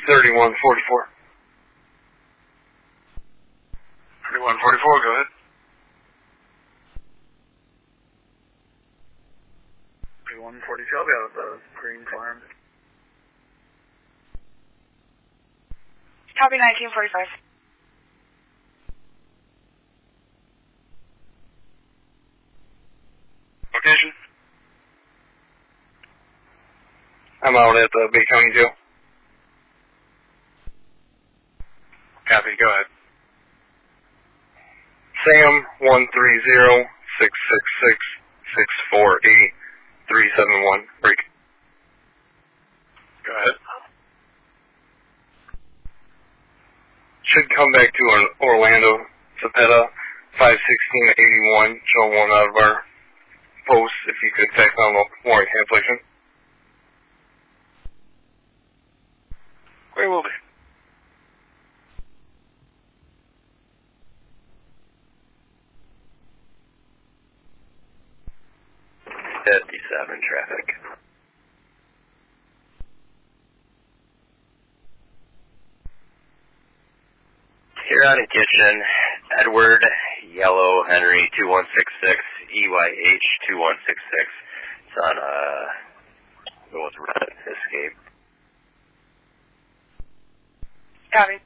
3144. 3144, go ahead. 3142, I'll be out of the Green Farm. Copy 1945. Location? I'm out at the Bay County Jail. Copy, go ahead. Sam 130-666-648-371. Break. Go ahead. Should come back to an Orlando Cepeda 516-81. Show one out of our posts if you could text on warrant cancellation. Where will be? traffic. Huron and Kitchen, Edward, Yellow, Henry, 2166, EYH, 2166. It's on, North Red Escape. Copy.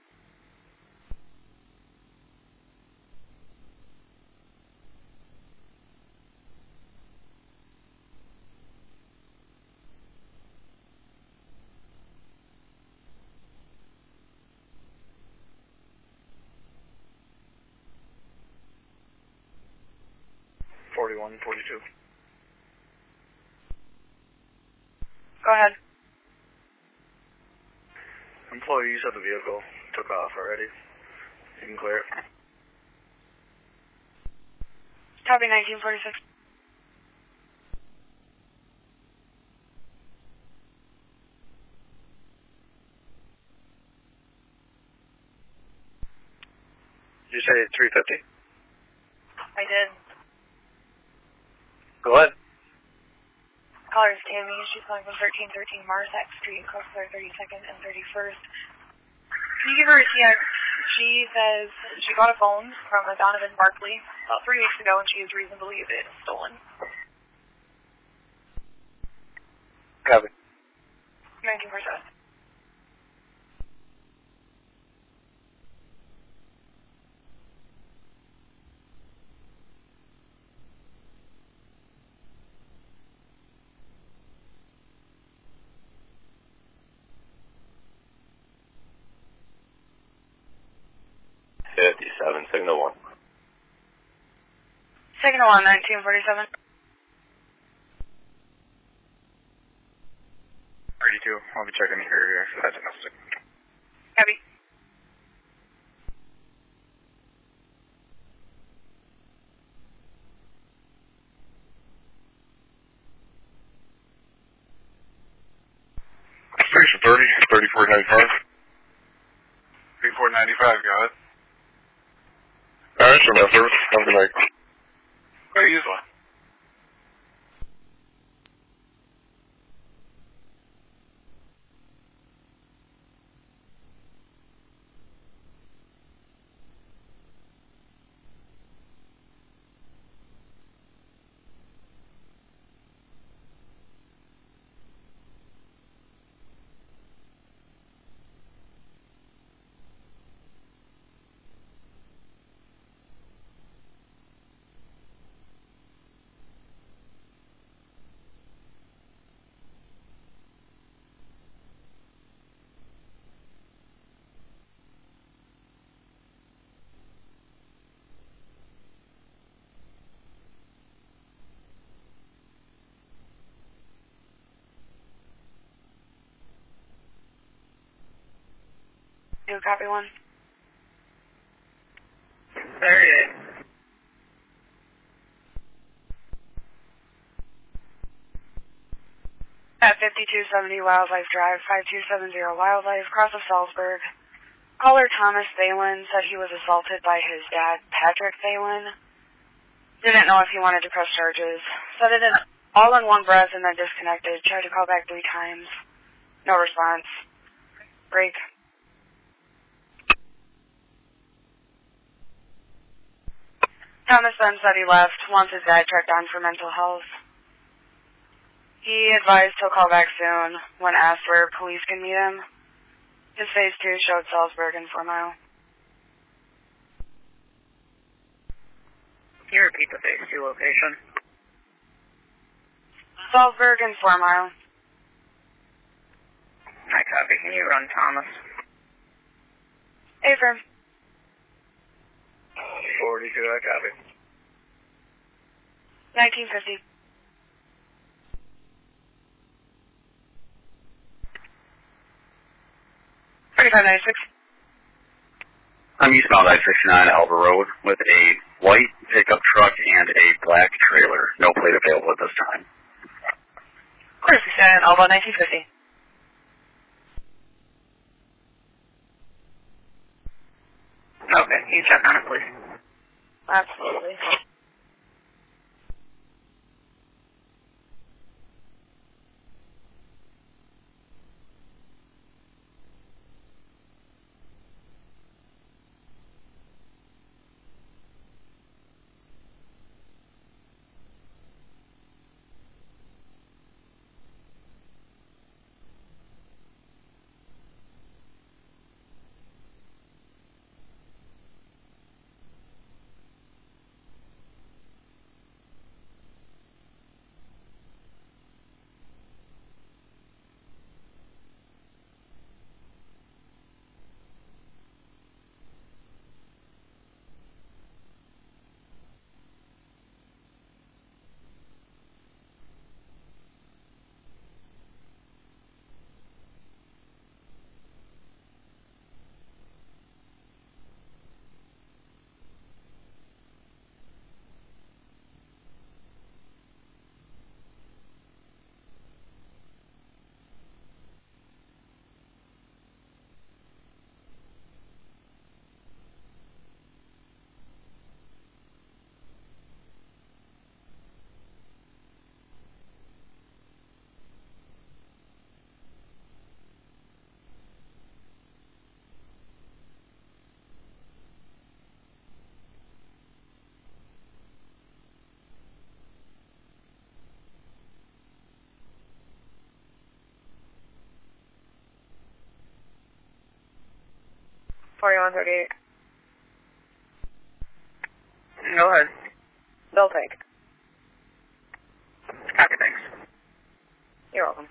Go ahead. Employees of the vehicle took off already. You can clear it. Copy 1946. Did you say 350? I did. Go ahead. Caller is Tammy. She's calling from 1313 Marsac Street, Coastler 32nd and 31st. Can you give her a CX? She says she got a phone from a Donovan Barkley about 3 weeks ago, and she has reason to believe it is stolen. Copy. 1947. Signal 1. Signal 1, 1947. 32. I'll be checking here for that domestic. Copy. Station 30, 3495. 3495, go ahead. Alright, sure, man, service. Have a good night. Hey, use one. Do copy 1. 38. At 5270 Wildlife Drive, 5270 Wildlife, cross of Salzburg. Caller Thomas Thalen said he was assaulted by his dad, Patrick Thalen. Didn't know if he wanted to press charges. Said it in all in one breath and then disconnected. Tried to call back 3 times. No response. break. Thomas then said he left once his dad checked on for mental health. He advised he'll call back soon when asked where police can meet him. His phase 2 showed Salzburg and 4 Mile. Can you repeat the phase 2 location? Salzburg and 4 Mile. I copy. Can you run Thomas? Affirm. 42, I copy. 1950. I'm eastbound I-69 Alva Road with a white pickup truck and a black trailer. No plate available at this time. Quarter 69 Alva 1950. Okay, can you check on it, please? Absolutely. $41.38. Go ahead. They'll take. Copy, thanks. You're welcome.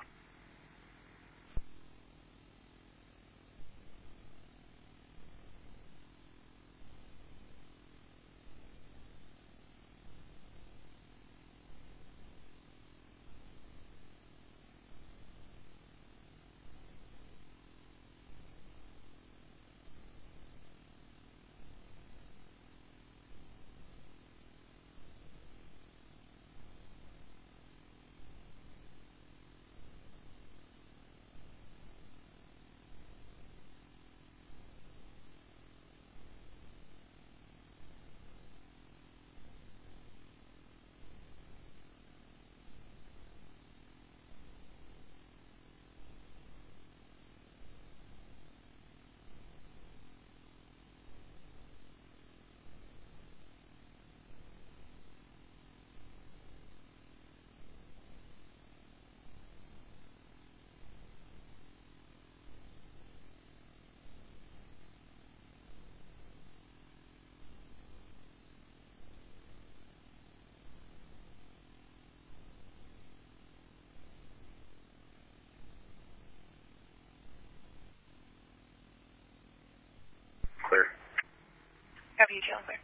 Clear. Copy, detail clear.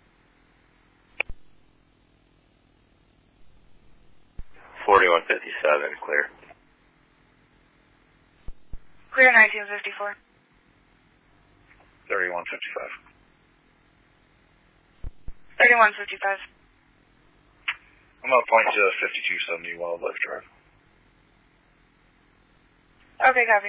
$41.57, clear. Clear 1954. 3155. 3155. I'm going to point to 5270 Wildlife Drive. Okay, copy.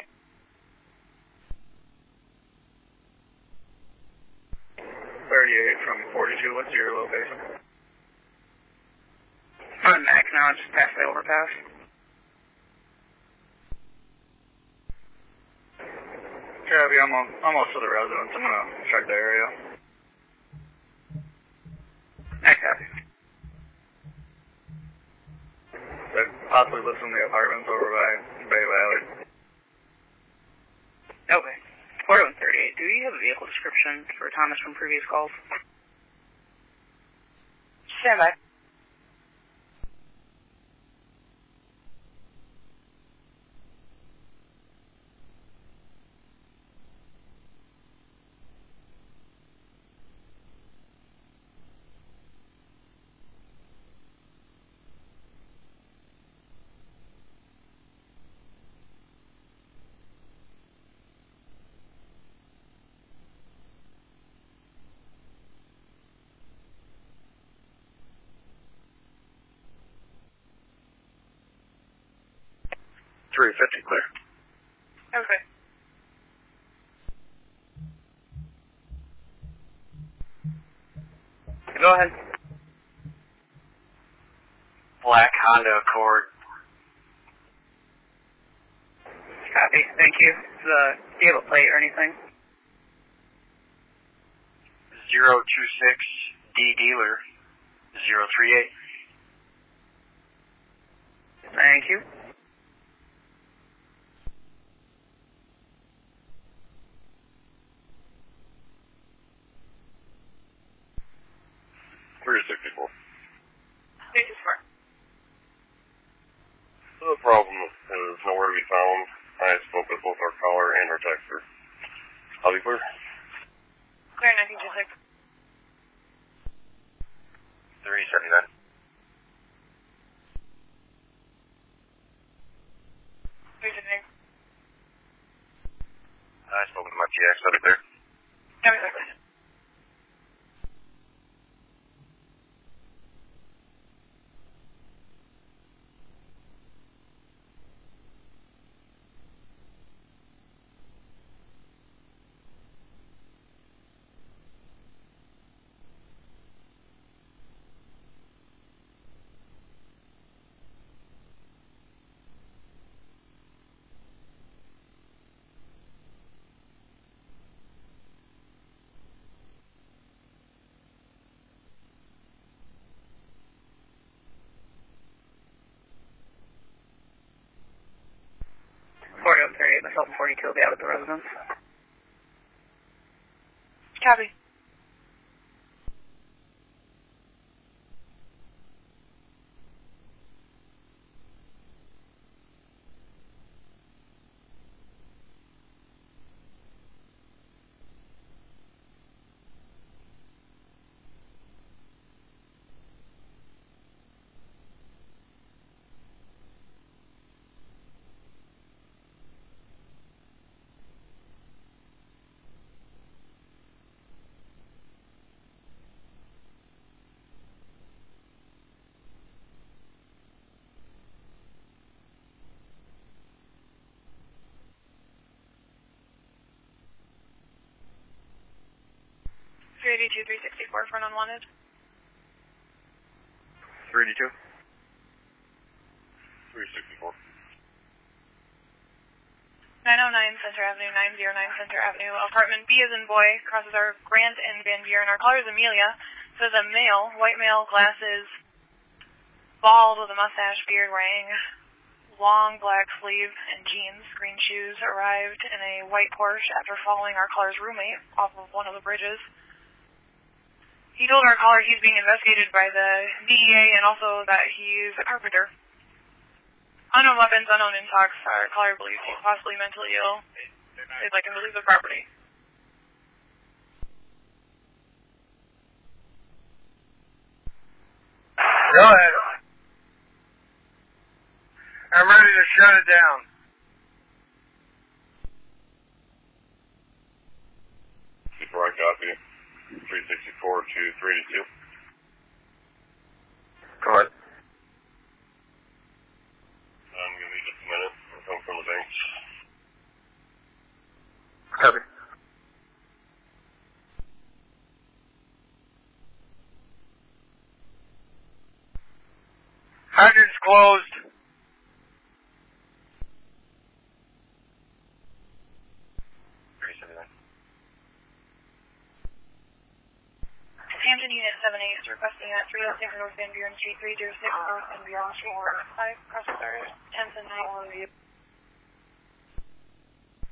38 from 42, what's your location? I'm back now, just past the overpass. Copy, I'm almost to the residence. I'm going to check the area. I copy. They possibly lives in the apartments over by Bay Valley. Okay. 4138, do you have a vehicle description for Thomas from previous calls? Stand by. Clear. Okay. Go ahead. Black Honda Accord. Copy, thank you. Do you have a plate or anything? 026 D dealer 038. Thank you. Where is 64? 364. The problem is nowhere to be found. I spoke with both our caller and our texter. I'll be clear. Clear 1926. 379. I spoke with my TX, I'll be clear. Copy, clear. Myself and 42 will be out at the residence. Copy. $382, $364 for an unwanted. 382. 364. 909 Center Avenue, 909 Center Avenue. Apartment B as in boy, crosses our Grant and Van Buren. Our caller is Amelia. Says a male, white male, glasses, bald with a mustache, beard, wearing long black sleeve and jeans, green shoes, arrived in a white Porsche after following our caller's roommate off of one of the bridges. He told our caller he's being investigated by the DEA and also that he's a carpenter. Unknown weapons, unknown intox. Our caller believes he's possibly mentally ill. They'd like him to leave the property. Go ahead. I'm ready to shut it down. Before I copy, 364 to 382. Go ahead. I'm going to need just a minute. I'll come from the bank. Copy. Hydrant's closed. is requesting at 306 North Van Buren Street, 306 North Van Buren Street, 5 crossers, 10th and 9th.